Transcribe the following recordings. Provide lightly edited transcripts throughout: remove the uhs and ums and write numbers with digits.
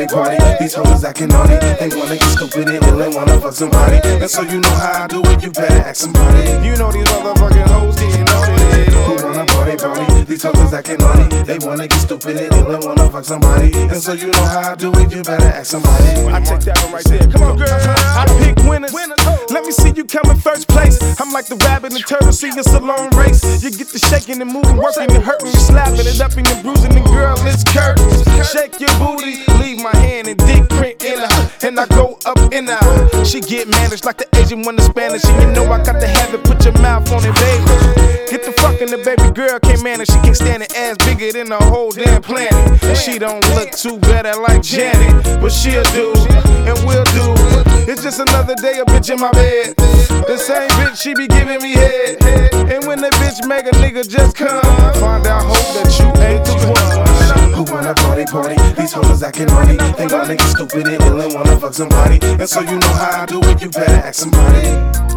party. These hoes acting naughty. They wanna get stupid and ill and wanna fuck somebody. And so you know how I do it, you better ask somebody. You know these motherfucking hoes getting naughty. Who wanna party? These hoes acting naughty. They wanna get stupid and ill and wanna fuck somebody. And so you know how I do it, you better ask somebody. I take that one right there. Come on, girl. I pick winners. Let me see you come in first place. I'm like the rabbit and turtle, see it's a long race. You get the shaking and moving, working and hurting, you slapping it up and you're bruising, and girl, it's curtains. Shake your booty, leave my hand and dick print in her, and I go up in her. She get managed like the Asian one in Spanish, and you know I got to have it. Put your mouth on it, baby. Get the fucking the baby girl can't manage. She can't stand it, ass bigger than the whole damn planet. She don't look too better like Janet, but she'll do and will do. It's just another day a bitch in my bed. The same bitch she be giving me head. And when the bitch make a nigga just come, find out hope that you ain't the one. Who wanna party? These hoes acting naughty. They wanna get stupid and ill and wanna fuck somebody. And so you know how I do it, you better ask somebody.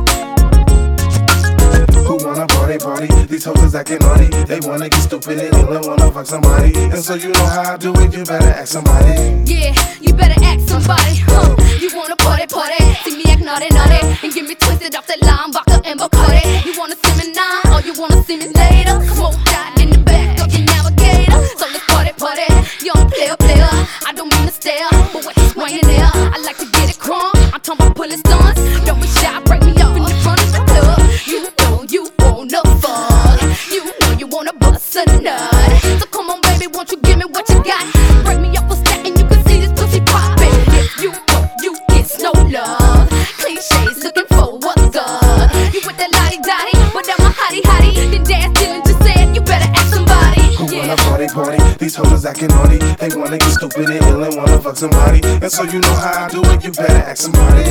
Who wanna party? These hoes acting naughty. They wanna get stupid and ill and wanna fuck somebody. And so you know how I do it, you better ask somebody. Yeah, you better ask somebody. You wanna party? See me act naughty, and get me twisted off that lime, vodka and Bacardi. You wanna see me now, or you wanna see me later? Smoke out in the back of your navigator. So let's party. Young player. I don't mean to stare, but when he's swinging there, I like to get it crunk. I'm talking about pulling stunts. Don't be shy, break me up in the front of the club. You know you wanna fuck. You know you wanna bust a nut. So come on, baby, won't you give me what you got? Break me up a stack and you can see this pussy poppin'. If you don't, you get no love. Cliches looking for a god. You with that lottie dottie, but I'm a hottie. Then dance Dylan just said you better ask somebody. Who wanna party? These hoes acting naughty. They wanna get stupid and ill and wanna fuck somebody. And so you know how I do it, you better ask somebody.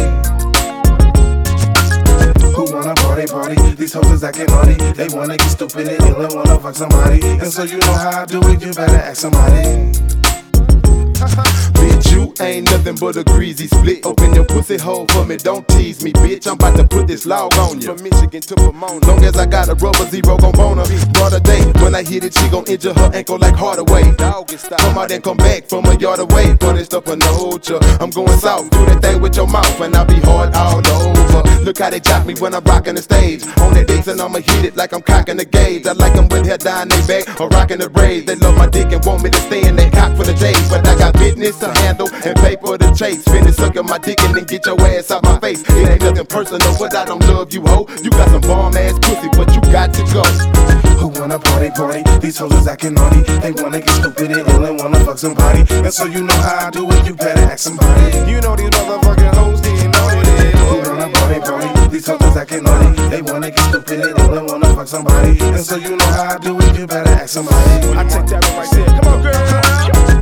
Who wanna party? These hoes acting naughty. They wanna get stupid and ill and wanna fuck somebody. And so you know how I do it, you better ask somebody. Bitch, you ain't nothing but a greasy split. Open your pussy hole for me, don't tease me, bitch. I'm about to put this log on you. From Michigan to Pomona. Long as I got a rubber, zero gon' bone her. Broader day, when I hit it, she gon' injure her ankle like Hardaway. Come out and come back from a yard away. Punished up a no-cha. I'm going south, do that thing with your mouth, and I'll be hard all over. Look how they chop me when I'm rocking the stage. On that dates, and I'ma hit it like I'm cocking the gauge. I like them with hair down they back or rocking the braids. They love my dick and want me to stay in that cock for the days. But I got business to handle and paper to chase. Finish sucking my dick and then get your ass out my face. It ain't nothing personal, but I don't love you, ho. You got some bomb ass pussy, but you got to go. Who wanna party? These hoes acting naughty. They wanna get stupid and ill and wanna fuck somebody. And so you know how I do it, you better ask somebody. You know these motherfucking hoes getting naughty. Who wanna party? These hoes acting naughty. They wanna get stupid and ill and wanna fuck somebody. And so you know how I do it, you better ask somebody. I take that one right there. Come on, girl.